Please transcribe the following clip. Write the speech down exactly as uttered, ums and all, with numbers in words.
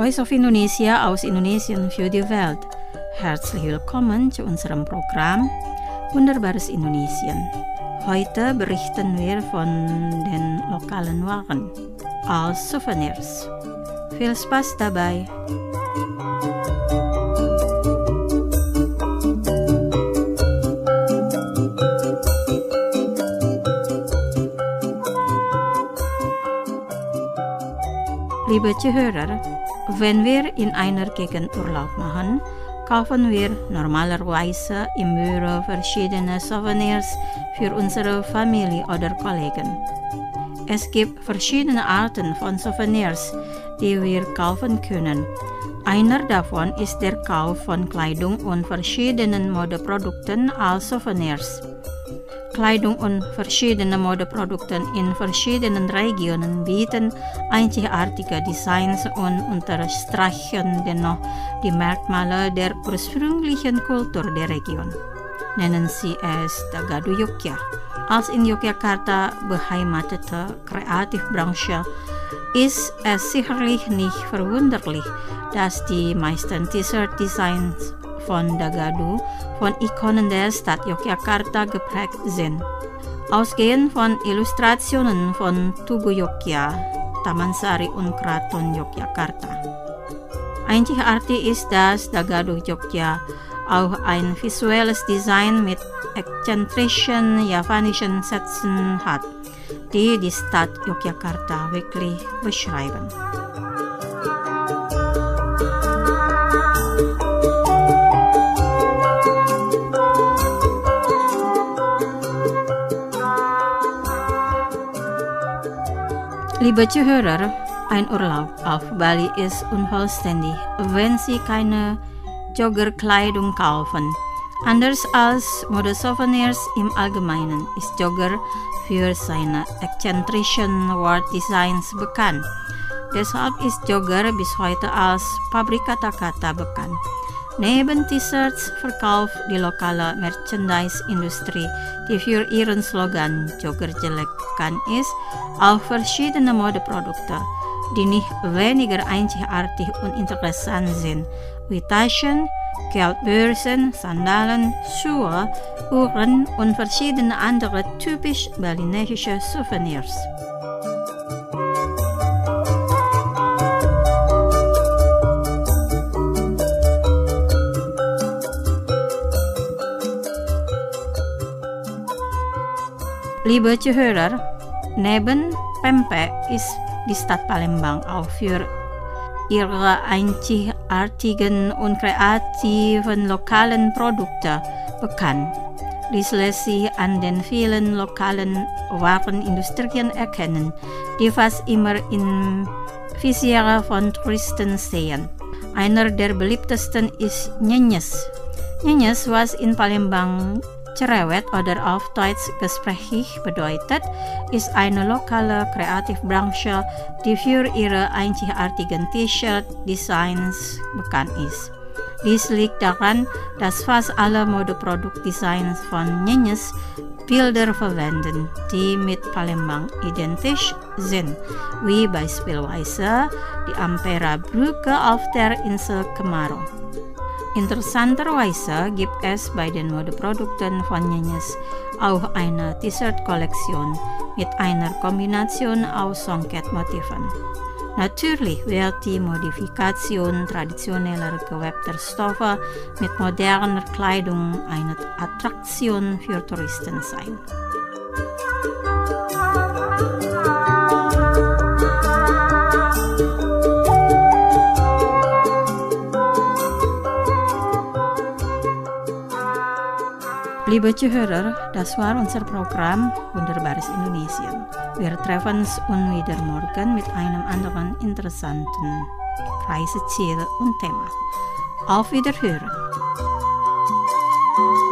Voice of Indonesia aus Indonesien für die Welt. Herzlich willkommen zu unserem Programm Wunderbares Indonesien. Heute berichten wir von den lokalen Waren als Souvenirs. Viel Spaß dabei! Liebe Zuhörer, wenn wir in einer Gegend Urlaub machen, kaufen wir normalerweise im Büro verschiedene Souvenirs für unsere Familie oder Kollegen. Es gibt verschiedene Arten von Souvenirs, die wir kaufen können. Einer davon ist der Kauf von Kleidung und verschiedenen Modeprodukten als Souvenirs. Kleidung und verschiedene Modeprodukte in verschiedenen Regionen bieten einzigartige Designs und unterstreichen dennoch die Merkmale der ursprünglichen Kultur der Region. Nennen Sie es Dagadu Yogyakarta. Als in Yogyakarta beheimatete Kreativbranche ist es sicherlich nicht verwunderlich, dass die meisten T-Shirt-Designs von Dagadu von Ikonen der Stadt Yogyakarta geprägt sind. Ausgehend von Illustrationen von Tugu Yogya, Taman Sari und Kraton Yogyakarta. Einzigartig ist, dass Dagadu Yogya auch ein visuelles Design mit exzentrischen javanischen Sätzen hat, die die Stadt Yogyakarta wirklich beschreiben. Liebe Zuhörer, ein Urlaub auf Bali ist unvollständig, wenn Sie keine Joggerkleidung kaufen. Anders als Modesouvenirs im Allgemeinen ist Jogger für seine exzentrischen Worddesigns bekannt. Deshalb ist Jogger bis heute als Pabrik Kata-Kata bekannt. Neben T-Shirts verkauft die lokale Merchandise-Industrie, die für ihren Slogan Jogger jelek bekannt ist, auch verschiedene Modeprodukte, die nicht weniger einzigartig und interessant sind, wie Taschen, Geldbörsen, Sandalen, Schuhe, Uhren und verschiedene andere typisch balinesische Souvenirs. Liebe Zuhörer, neben Pempek ist die Stadt Palembang auch für ihre einzigartigen und kreativen lokalen Produkte bekannt. Dies lässt sich an den vielen lokalen Warenindustrien erkennen, die fast immer in Visiere von Touristen stehen. Einer der beliebtesten ist Nyenyes. Nyenyes, was in Palembang Cerewet oder auf Deutsch gesprächig bedeutet, ist eine lokale Kreativbranche, die für ihre einzigartigen T-Shirt-Designs bekannt ist. Dies liegt daran, dass fast alle Modeproduktdesigns von Nyenyes Bilder verwenden, die mit Palembang identisch sind, wie beispielsweise die Ampera-Brücke auf der Insel Kemaro. Interessanterweise gibt es bei den Modeprodukten von Nyenyes auch eine T-Shirt-Kollektion mit einer Kombination aus Songket-Motiven. Natürlich wird die Modifikation traditioneller gewebter Stoffe mit moderner Kleidung eine Attraktion für Touristen sein. Liebe Zuhörer, das war unser Programm Wunderbares Indonesien. Wir treffen uns wieder morgen mit einem anderen interessanten Reiseziel und Thema. Auf Wiederhören!